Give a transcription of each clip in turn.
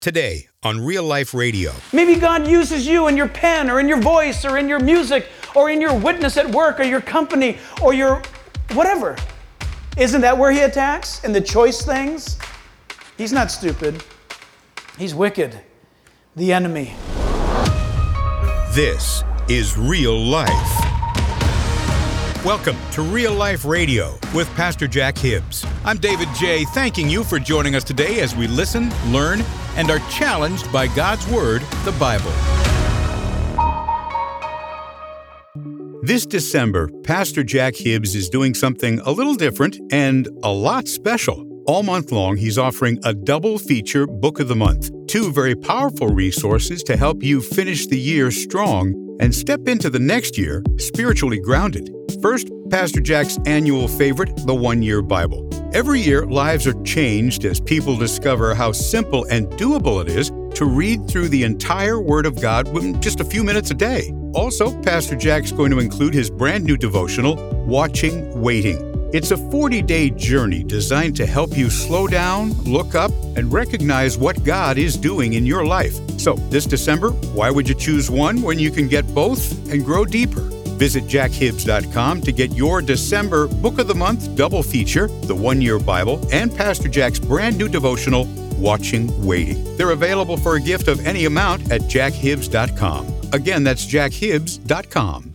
Today on Real Life Radio. Maybe God uses you in your pen or in your voice or in your music or in your witness at work or your company or your whatever. Isn't that where he attacks? In the choice things? He's not stupid. He's wicked. The enemy. This is Real Life. Welcome to Real Life Radio with Pastor Jack Hibbs. I'm David J., thanking you for joining us today as we listen, learn, and are challenged by God's Word, the Bible. This December, Pastor Jack Hibbs is doing something a little different and a lot special. All month long, he's offering a double feature Book of the Month, two very powerful resources to help you finish the year strong and step into the next year spiritually grounded. First, Pastor Jack's annual favorite, the One-Year Bible. Every year, lives are changed as people discover how simple and doable it is to read through the entire Word of God in just a few minutes a day. Also, Pastor Jack's going to include his brand new devotional, Watching Waiting. It's a 40-day journey designed to help you slow down, look up, and recognize what God is doing in your life. So, this December, why would you choose one when you can get both and grow deeper? Visit jackhibbs.com to get your December Book of the Month double feature, the One-Year Bible, and Pastor Jack's brand new devotional, Watching Waiting. They're available for a gift of any amount at jackhibbs.com. Again, that's jackhibbs.com.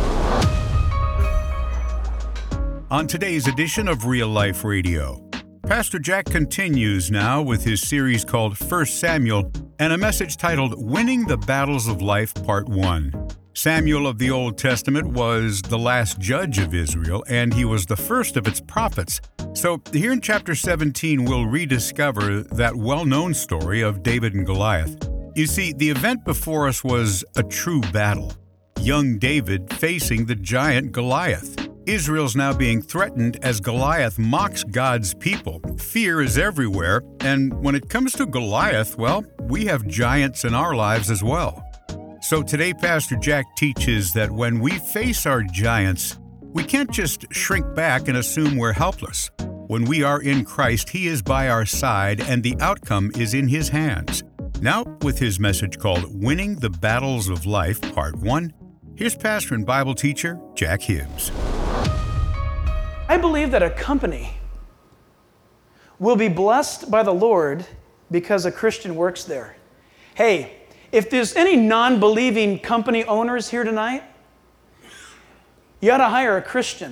On today's edition of Real Life Radio, Pastor Jack continues now with his series called 1 Samuel and a message titled Winning the Battles of Life, Part 1. Samuel of the Old Testament was the last judge of Israel, and he was the first of its prophets. So here in chapter 17, we'll rediscover that well-known story of David and Goliath. You see, the event before us was a true battle. Young David facing the giant Goliath. Israel's now being threatened as Goliath mocks God's people. Fear is everywhere, and when it comes to Goliath, well, we have giants in our lives as well. So today, Pastor Jack teaches that when we face our giants, we can't just shrink back and assume we're helpless. When we are in Christ, He is by our side, and the outcome is in His hands. Now, with his message called Winning the Battles of Life, Part 1, here's pastor and Bible teacher Jack Hibbs. I believe that a company will be blessed by the Lord because a Christian works there. Hey, if there's any non-believing company owners here tonight, you ought to hire a Christian.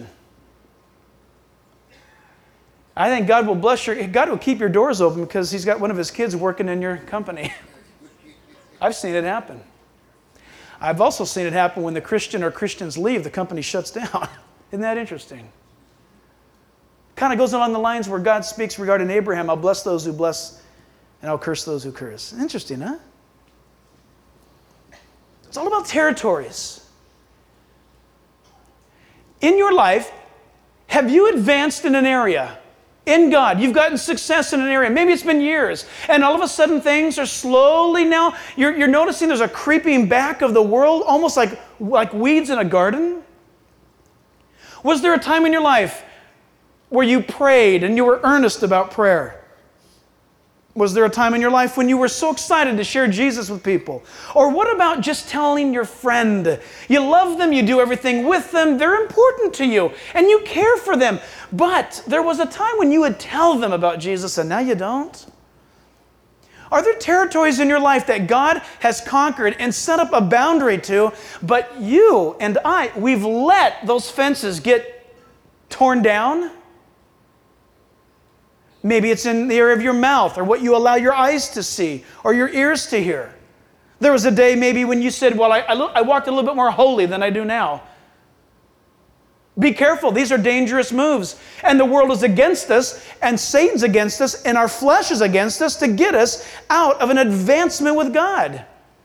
I think God will God will keep your doors open because He's got one of His kids working in your company. I've seen it happen. I've also seen it happen when the Christian or Christians leave, the company shuts down. Isn't that interesting? Kind of goes along the lines where God speaks regarding Abraham, I'll bless those who bless and I'll curse those who curse. Interesting, huh? It's all about territories. In your life, have you advanced in an area? In God, you've gotten success in an area. Maybe it's been years, and all of a sudden things are slowly now, you're noticing there's a creeping back of the world, almost like weeds in a garden. Was there a time in your life where you prayed and you were earnest about prayer? Was there a time in your life when you were so excited to share Jesus with people? Or what about just telling your friend? You love them, you do everything with them, they're important to you, and you care for them. But there was a time when you would tell them about Jesus, and now you don't? Are there territories in your life that God has conquered and set up a boundary to, but you and we've let those fences get torn down? Maybe it's in the area of your mouth or what you allow your eyes to see or your ears to hear. There was a day maybe when you said, well, I walked a little bit more holy than I do now. Be careful. These are dangerous moves. And the world is against us, and Satan's against us, and our flesh is against us to get us out of an advancement with God.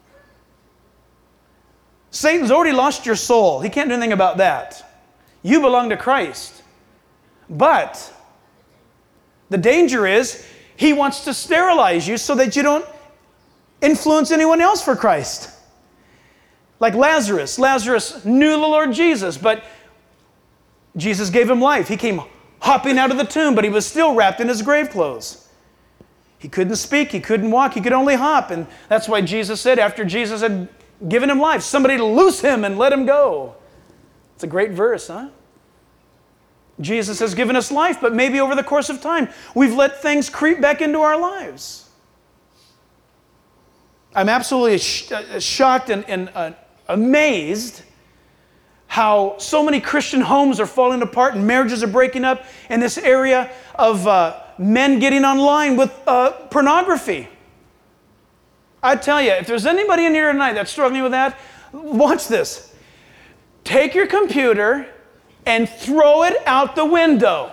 Satan's already lost your soul. He can't do anything about that. You belong to Christ. But the danger is he wants to sterilize you so that you don't influence anyone else for Christ. Like Lazarus. Lazarus knew the Lord Jesus, but Jesus gave him life. He came hopping out of the tomb, but he was still wrapped in his grave clothes. He couldn't speak, he couldn't walk, he could only hop. And that's why Jesus said, after Jesus had given him life, somebody to loose him and let him go. It's a great verse, huh? Jesus has given us life, but maybe over the course of time, we've let things creep back into our lives. I'm absolutely shocked and amazed how so many Christian homes are falling apart and marriages are breaking up in this area of men getting online with pornography. I tell you, if there's anybody in here tonight that's struggling with that, watch this. Take your computer and throw it out the window.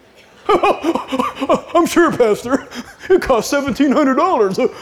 I'm sure, Pastor. It costs $1,700.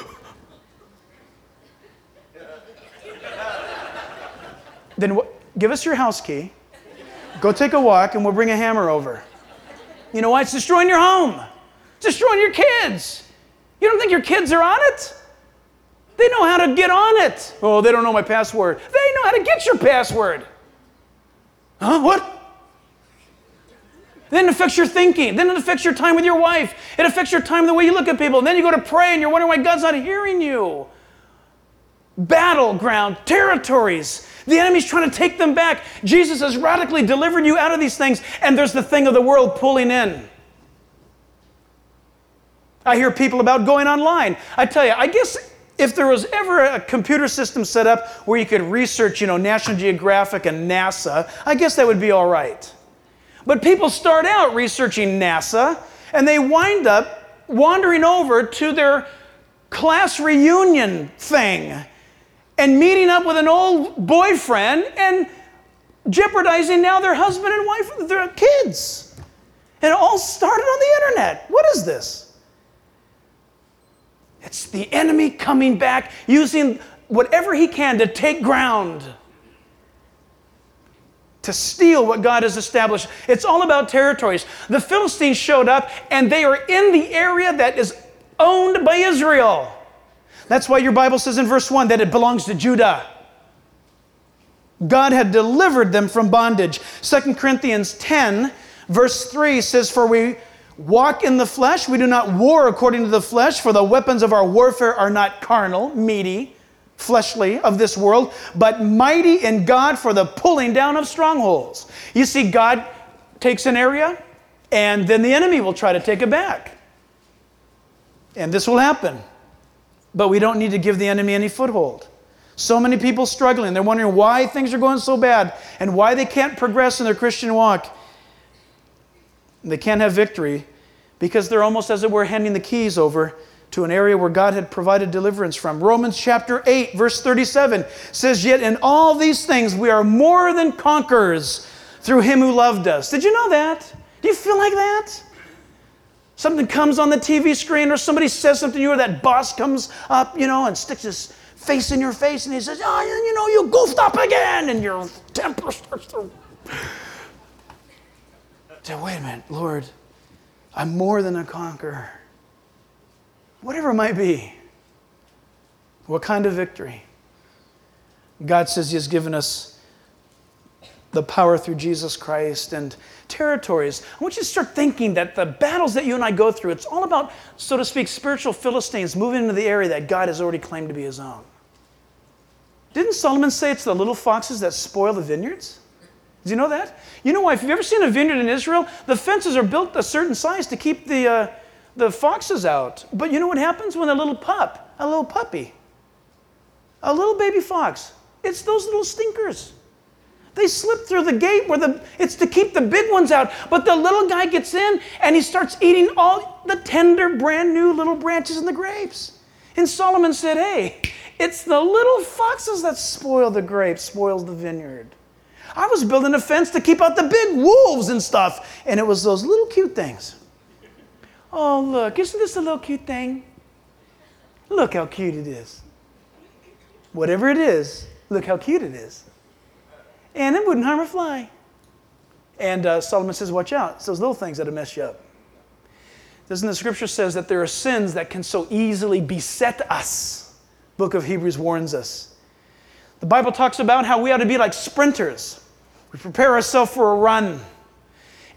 Then give us your house key. Go take a walk and we'll bring a hammer over. You know why? It's destroying your home. It's destroying your kids. You don't think your kids are on it? They know how to get on it. Oh, they don't know my password. They know how to get your password. Huh? What? Then it affects your thinking. Then it affects your time with your wife. It affects your time the way you look at people. And then you go to pray and you're wondering why God's not hearing you. Battleground, territories. The enemy's trying to take them back. Jesus has radically delivered you out of these things, and there's the thing of the world pulling in. I hear people about going online. I tell you, I guess if there was ever a computer system set up where you could research, National Geographic and NASA, I guess that would be all right. But people start out researching NASA, and they wind up wandering over to their class reunion thing and meeting up with an old boyfriend and jeopardizing now their husband and wife, their kids. And it all started on the internet. What is this? It's the enemy coming back, using whatever he can to take ground, to steal what God has established. It's all about territories. The Philistines showed up, and they are in the area that is owned by Israel. That's why your Bible says in verse 1 that it belongs to Judah. God had delivered them from bondage. 2 Corinthians 10, verse 3 says, "For we walk in the flesh, we do not war according to the flesh, for the weapons of our warfare are not carnal," meaty, fleshly, of this world, "but mighty in God for the pulling down of strongholds." You see, God takes an area, and then the enemy will try to take it back. And this will happen. But we don't need to give the enemy any foothold. So many people struggling. They're wondering why things are going so bad and why they can't progress in their Christian walk. They can't have victory because they're almost, as it were, handing the keys over to an area where God had provided deliverance from. Romans chapter 8, verse 37 says, "Yet in all these things we are more than conquerors through him who loved us." Did you know that? Do you feel like that? Something comes on the TV screen, or somebody says something to you, or that boss comes up, and sticks his face in your face, and he says, "Oh, you goofed up again," and your temper starts to... Say, wait a minute, Lord, I'm more than a conqueror. Whatever it might be. What kind of victory? God says he has given us the power through Jesus Christ and territories. I want you to start thinking that the battles that you and I go through, it's all about, so to speak, spiritual Philistines moving into the area that God has already claimed to be his own. Didn't Solomon say it's the little foxes that spoil the vineyards? Did you know that? You know why? If you've ever seen a vineyard in Israel, the fences are built a certain size to keep the foxes out. But you know what happens when a little puppy, a little baby fox, it's those little stinkers. They slip through the gate it's to keep the big ones out. But the little guy gets in and he starts eating all the tender, brand new little branches and the grapes. And Solomon said, hey, it's the little foxes that spoil the grapes, spoils the vineyard. I was building a fence to keep out the big wolves and stuff. And it was those little cute things. Oh, look, isn't this a little cute thing? Look how cute it is. Whatever it is, look how cute it is. And it wouldn't harm a fly. And Solomon says, watch out. It's those little things that'll mess you up. Doesn't the scripture says that there are sins that can so easily beset us? Book of Hebrews warns us. The Bible talks about how we ought to be like sprinters. We prepare ourselves for a run.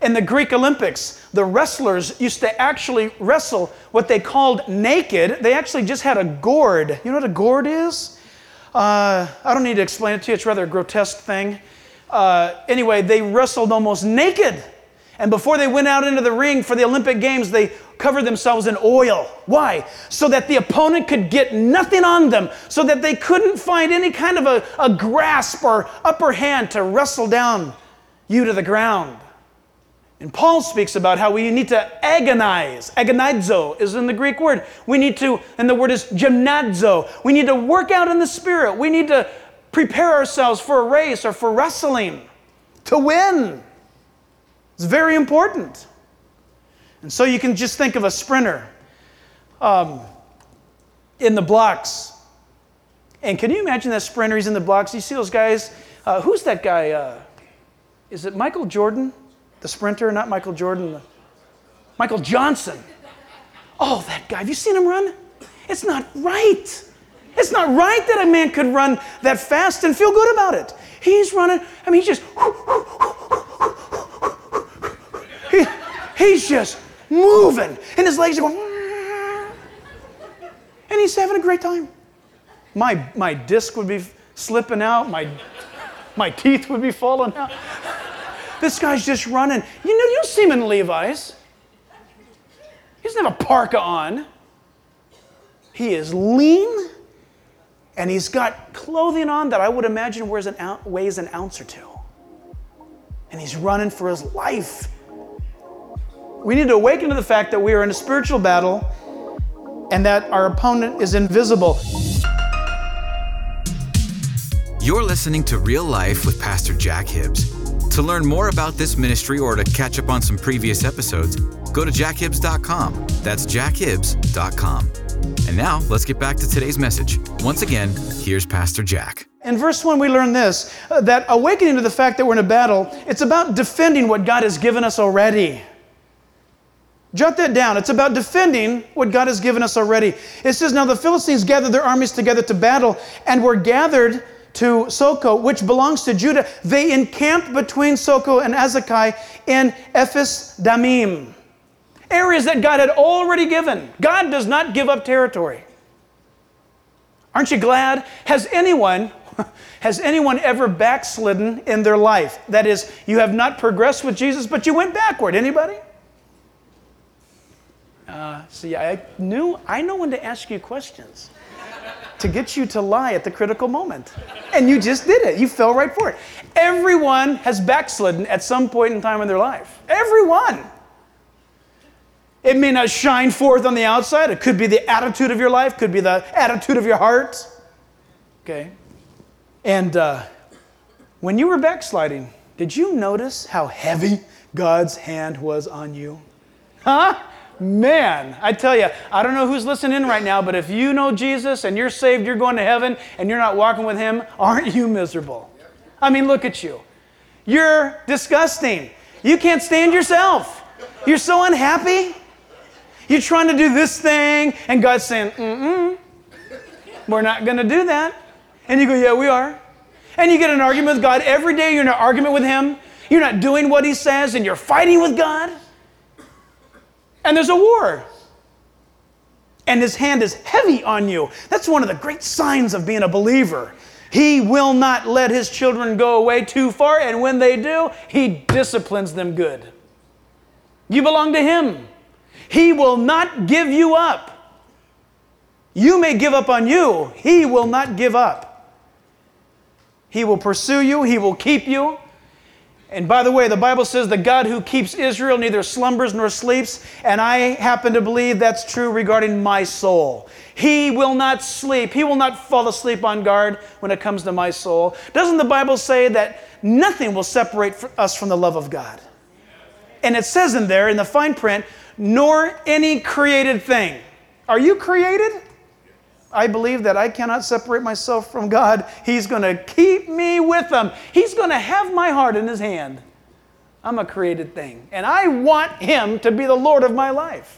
In the Greek Olympics, the wrestlers used to actually wrestle what they called naked. They actually just had a gourd. You know what a gourd is? I don't need to explain it to you. It's rather a grotesque thing. Anyway, they wrestled almost naked. And before they went out into the ring for the Olympic Games, they covered themselves in oil. Why? So that the opponent could get nothing on them, so that they couldn't find any kind of a grasp or upper hand to wrestle down you to the ground. And Paul speaks about how we need to agonize. Agonizo is in the Greek word. We need to, and the word is gymnazo. We need to work out in the Spirit. We need to prepare ourselves for a race or for wrestling to win. It's very important. And so you can just think of a sprinter in the blocks. And can you imagine that sprinter? He's in the blocks. You see those guys? Who's that guy? Is it Michael Jordan? The sprinter, not Michael Jordan. Michael Johnson. Oh, that guy. Have you seen him run? It's not right. It's not right that a man could run that fast and feel good about it. He's running. I mean, he's just moving. And his legs are going. And he's having a great time. My disc would be slipping out. My teeth would be falling out. This guy's just running. You don't see him in Levi's. He doesn't have a parka on. He is lean, and he's got clothing on that I would imagine weighs an ounce or two. And he's running for his life. We need to awaken to the fact that we are in a spiritual battle and that our opponent is invisible. You're listening to Real Life with Pastor Jack Hibbs. To learn more about this ministry or to catch up on some previous episodes, go to jackhibbs.com. That's jackhibbs.com. And now, let's get back to today's message. Once again, here's Pastor Jack. In verse 1, we learn this, that awakening to the fact that we're in a battle, it's about defending what God has given us already. Jot that down. It's about defending what God has given us already. It says, now the Philistines gathered their armies together to battle and were gathered to Soko, which belongs to Judah. They encamped between Soko and Azekah in Ephes Damim. Areas that God had already given. God does not give up territory. Aren't you glad? Has anyone ever backslidden in their life? That is, you have not progressed with Jesus, but you went backward. Anybody? See, I know when to ask you questions to get you to lie at the critical moment. And you just did it. You fell right for it. Everyone has backslidden at some point in time in their life. Everyone. It may not shine forth on the outside. It could be the attitude of your life, could be the attitude of your heart. Okay. And when you were backsliding, did you notice how heavy God's hand was on you? Huh? Man, I tell you, I don't know who's listening in right now, but if you know Jesus and you're saved, you're going to heaven, and you're not walking with Him, aren't you miserable? I mean, look at you. You're disgusting. You can't stand yourself. You're so unhappy. You're trying to do this thing, and God's saying, we're not going to do that. And you go, yeah, we are. And you get in an argument with God every day. You're in an argument with Him. You're not doing what He says, and you're fighting with God. And there's a war. And His hand is heavy on you. That's one of the great signs of being a believer. He will not let His children go away too far, and when they do, He disciplines them good. You belong to Him. He will not give you up. You may give up on you. He will not give up. He will pursue you. He will keep you. And by the way, the Bible says the God who keeps Israel neither slumbers nor sleeps, and I happen to believe that's true regarding my soul. He will not sleep. He will not fall asleep on guard when it comes to my soul. Doesn't the Bible say that nothing will separate us from the love of God? And it says in there, in the fine print, nor any created thing. Are you created? I believe that I cannot separate myself from God. He's going to keep me with Him. He's going to have my heart in His hand. I'm a created thing. And I want Him to be the Lord of my life.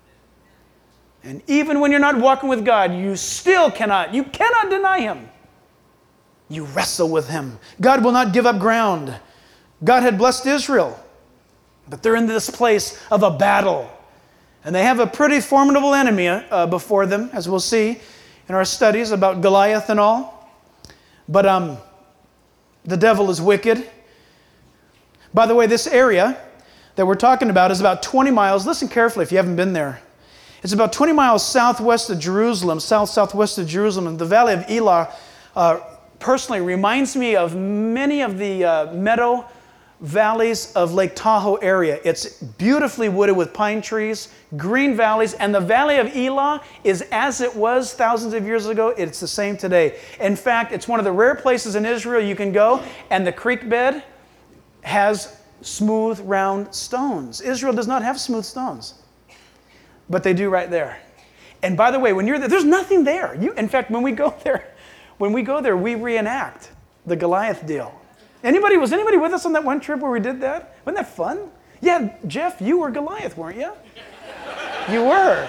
And even when you're not walking with God, you cannot deny Him. You wrestle with Him. God will not give up ground. God had blessed Israel. But they're in this place of a battle. And they have a pretty formidable enemy before them, as we'll see in our studies about Goliath and all. But the devil is wicked. By the way, this area that we're talking about is about 20 miles. Listen carefully if you haven't been there. It's about 20 miles southwest of Jerusalem, southwest of Jerusalem. And the Valley of Elah personally reminds me of many of the meadow valleys of Lake Tahoe area. It's beautifully wooded with pine trees, green valleys, and the Valley of Elah is as it was thousands of years ago. It's the same today. In fact, it's one of the rare places in Israel you can go, and the creek bed has smooth, round stones. Israel does not have smooth stones, but they do right there. And by the way, when you're there, there's nothing there. In fact, when we go there, we reenact the Goliath deal. Was anybody with us on that one trip where we did that? Wasn't that fun? Yeah, Jeff, you were Goliath, weren't you? You were.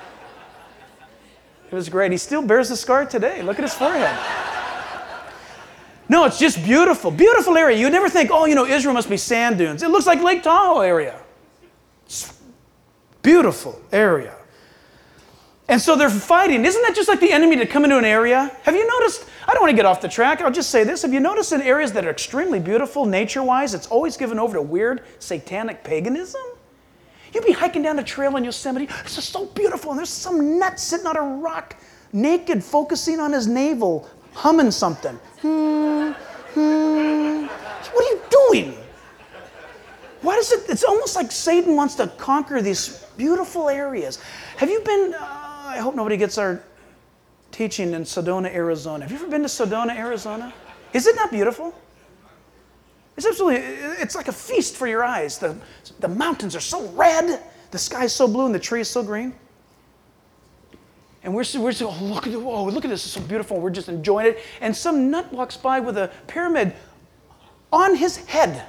It was great. He still bears the scar today. Look at his forehead. No, it's just beautiful. Beautiful area. You'd never think, Israel must be sand dunes. It looks like Lake Tahoe area. Beautiful area. And so they're fighting. Isn't that just like the enemy to come into an area? Have you noticed? I don't want to get off the track. I'll just say this. Have you noticed in areas that are extremely beautiful nature-wise, it's always given over to weird satanic paganism? You'll be hiking down a trail in Yosemite. It's just so beautiful. And there's some nut sitting on a rock, naked, focusing on his navel, humming something. What are you doing? Why does it? It's almost like Satan wants to conquer these beautiful areas. Have you been... I hope nobody gets our teaching in Sedona, Arizona. Have you ever been to Sedona, Arizona? Is it not beautiful? It's like a feast for your eyes. The mountains are so red, the sky is so blue, and the trees so green. And we're look at this, it's so beautiful. We're just enjoying it. And some nut walks by with a pyramid on his head.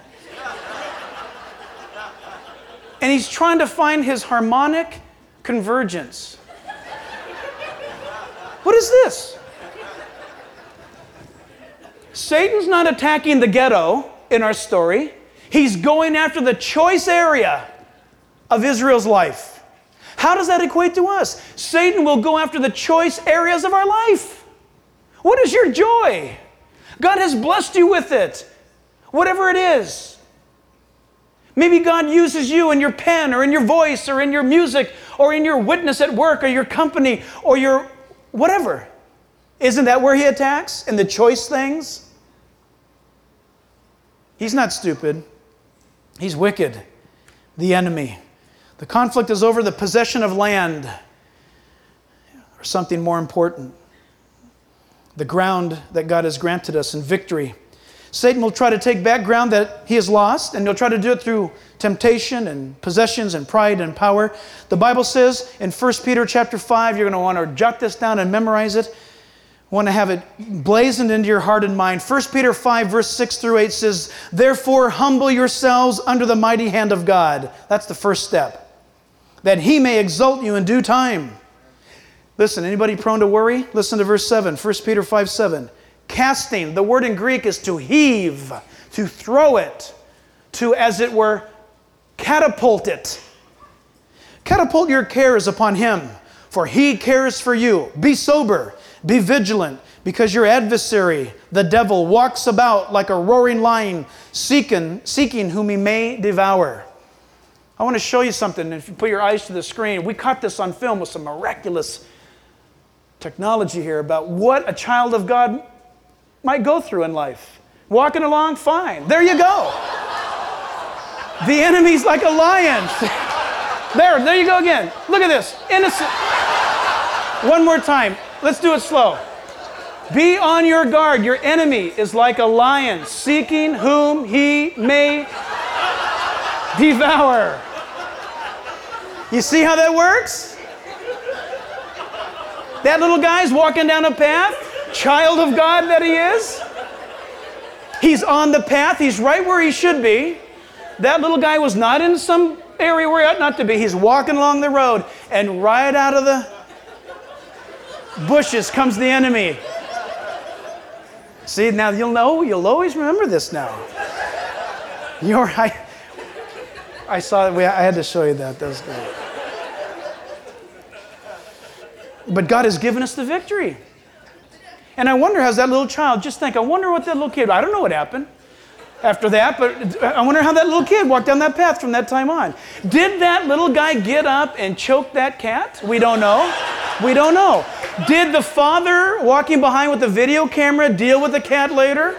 And he's trying to find his harmonic convergence. What is this? Satan's not attacking the ghetto in our story. He's going after the choice area of Israel's life. How does that equate to us? Satan will go after the choice areas of our life. What is your joy? God has blessed you with it. Whatever it is. Maybe God uses you in your pen or in your voice or in your music or in your witness at work or your company or your whatever. Isn't that where he attacks? In the choice things? He's not stupid. He's wicked. The enemy. The conflict is over the possession of land or something more important. The ground that God has granted us in victory. Satan will try to take back ground that he has lost, and he'll try to do it through temptation and possessions and pride and power. The Bible says in 1 Peter chapter 5, you're going to want to jot this down and memorize it. Want to have it blazoned into your heart and mind. 1 Peter 5 verse 6 through 8 says, "Therefore humble yourselves under the mighty hand of God." That's the first step. "That he may exalt you in due time." Listen, anybody prone to worry? Listen to verse 7, 1 Peter 5:7. Casting, the word in Greek is to heave, to throw it, to, as it were, catapult it. Catapult your cares upon him, for he cares for you. Be sober, be vigilant, because your adversary, the devil, walks about like a roaring lion, seeking whom he may devour. I want to show you something. If you put your eyes to the screen, we caught this on film with some miraculous technology here about what a child of God might go through in life. Walking along, fine. There you go. The enemy's like a lion. There you go again. Look at this. Innocent. One more time. Let's do it slow. Be on your guard. Your enemy is like a lion, seeking whom he may devour. You see how that works? That little guy's walking down a path, child of God that he is. He's on the path. He's right where he should be. That little guy was not in some area where he ought not to be. He's walking along the road, and right out of the bushes comes the enemy. See, now you'll always remember this now. I saw it. I had to show you that. That was good. But God has given us the victory. And I wonder, how's that little child, just think, I wonder what that little kid, I don't know what happened after that, but I wonder how that little kid walked down that path from that time on. Did that little guy get up and choke that cat? We don't know. We don't know. Did the father walking behind with the video camera deal with the cat later?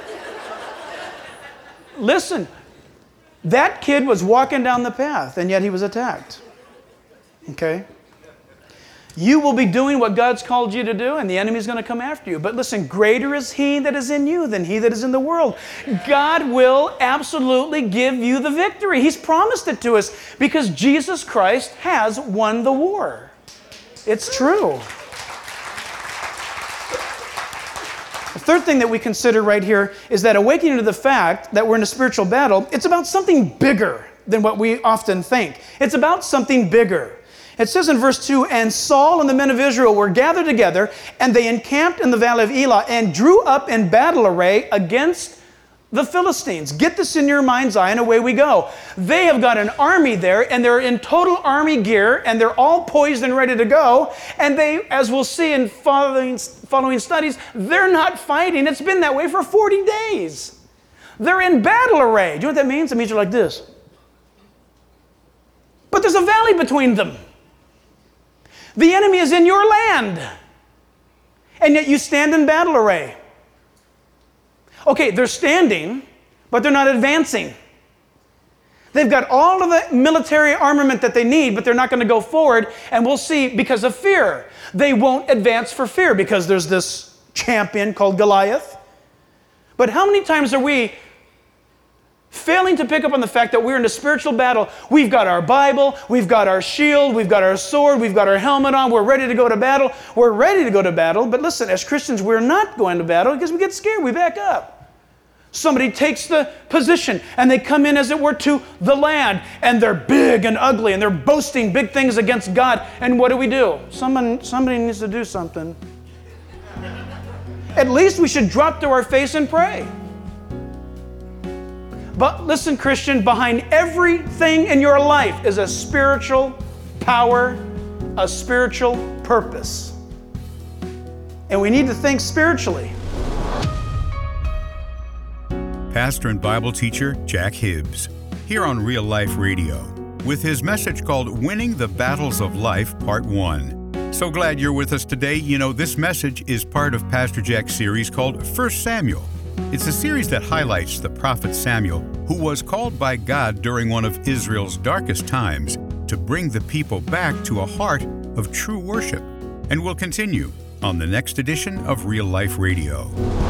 Listen, that kid was walking down the path, and yet he was attacked. Okay? You will be doing what God's called you to do, and the enemy's going to come after you. But listen, greater is he that is in you than he that is in the world. God will absolutely give you the victory. He's promised it to us because Jesus Christ has won the war. It's true. The third thing that we consider right here is that awakening to the fact that we're in a spiritual battle, it's about something bigger than what we often think. It's about something bigger. It says in verse 2, and Saul and the men of Israel were gathered together, and they encamped in the valley of Elah and drew up in battle array against the Philistines. Get this in your mind's eye, and away we go. They have got an army there, and they're in total army gear, and they're all poised and ready to go. And they, as we'll see in following studies, they're not fighting. It's been that way for 40 days. They're in battle array. Do you know what that means? It means they're like this. But there's a valley between them. The enemy is in your land, and yet you stand in battle array. Okay, they're standing, but they're not advancing. They've got all of the military armament that they need, but they're not going to go forward, and we'll see because of fear. They won't advance for fear because there's this champion called Goliath. But how many times are we failing to pick up on the fact that we're in a spiritual battle? We've got our Bible, we've got our shield, we've got our sword, we've got our helmet on, we're ready to go to battle. We're ready to go to battle, but listen, as Christians, we're not going to battle because we get scared, we back up. Somebody takes the position and they come in, as it were, to the land, and they're big and ugly and they're boasting big things against God. And what do? Somebody needs to do something. At least we should drop to our face and pray. But listen, Christian, behind everything in your life is a spiritual power, a spiritual purpose. And we need to think spiritually. Pastor and Bible teacher Jack Hibbs, here on Real Life Radio, with his message called Winning the Battles of Life, Part 1. So glad you're with us today. You know, this message is part of Pastor Jack's series called 1 Samuel. It's a series that highlights the prophet Samuel, who was called by God during one of Israel's darkest times to bring the people back to a heart of true worship. And we'll continue on the next edition of Real Life Radio.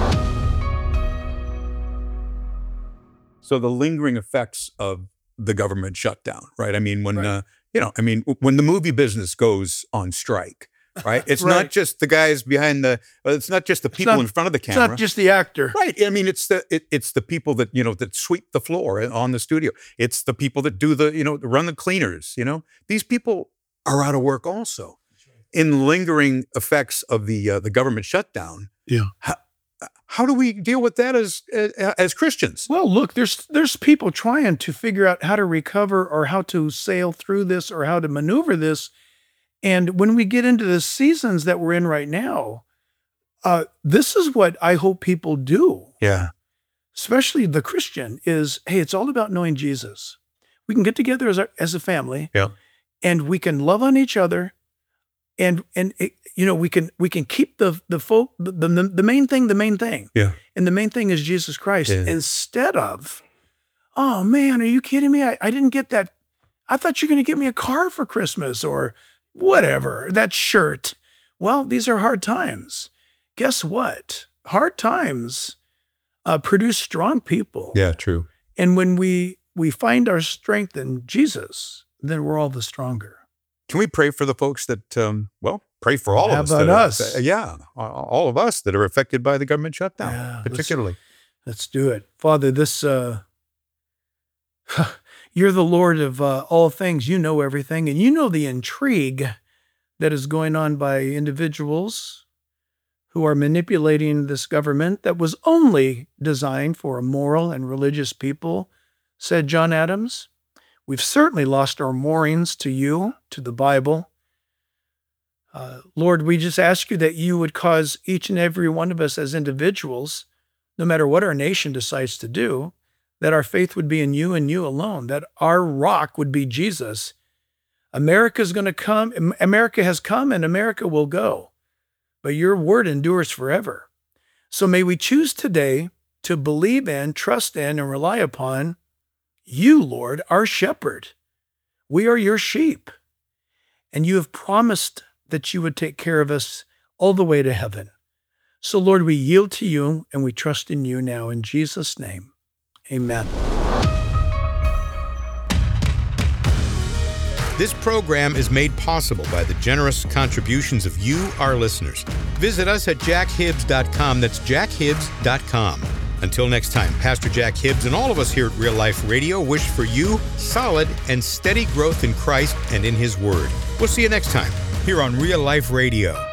So the lingering effects of the government shutdown, right? I mean, when, right. When the movie business goes on strike, right? It's right. not just the guys behind it's not just the people in front of the camera. It's not just the actor. Right. I mean, it's the people that, that sweep the floor on the studio. It's the people that do run the cleaners, These people are out of work also. In lingering effects of the government shutdown. Yeah. How do we deal with that as Christians? Well, look, there's people trying to figure out how to recover or how to sail through this or how to maneuver this. And when we get into the seasons that we're in right now, this is what I hope people do. Yeah. Especially the Christian is, hey, it's all about knowing Jesus. We can get together as a family. Yeah. And we can love on each other. And we can keep the main thing the main thing. Yeah. And the main thing is Jesus Christ. Yeah. Instead of, oh man, are you kidding me? I didn't get that. I thought you were going to get me a car for Christmas or whatever, that shirt. Well, these are hard times. Guess what? Hard times produce strong people. Yeah, true. And when we find our strength in Jesus, then we're all the stronger. Can we pray for the folks that, pray for all of us? How about us? All of us that are affected by the government shutdown, particularly. Let's do it. Father, you're the Lord of all things. You know everything, and you know the intrigue that is going on by individuals who are manipulating this government that was only designed for a moral and religious people, said John Adams. We've certainly lost our moorings to you, to the Bible. Lord, we just ask you that you would cause each and every one of us as individuals, no matter what our nation decides to do, that our faith would be in you and you alone, that our rock would be Jesus. America's going to come. America has come and America will go, but your word endures forever. So may we choose today to believe in, trust in, and rely upon you, Lord, our shepherd. We are your sheep, and you have promised that you would take care of us all the way to heaven. So, Lord, we yield to you and we trust in you now in Jesus' name. Amen. This program is made possible by the generous contributions of you, our listeners. Visit us at jackhibbs.com. That's jackhibbs.com. Until next time, Pastor Jack Hibbs and all of us here at Real Life Radio wish for you solid and steady growth in Christ and in His Word. We'll see you next time here on Real Life Radio.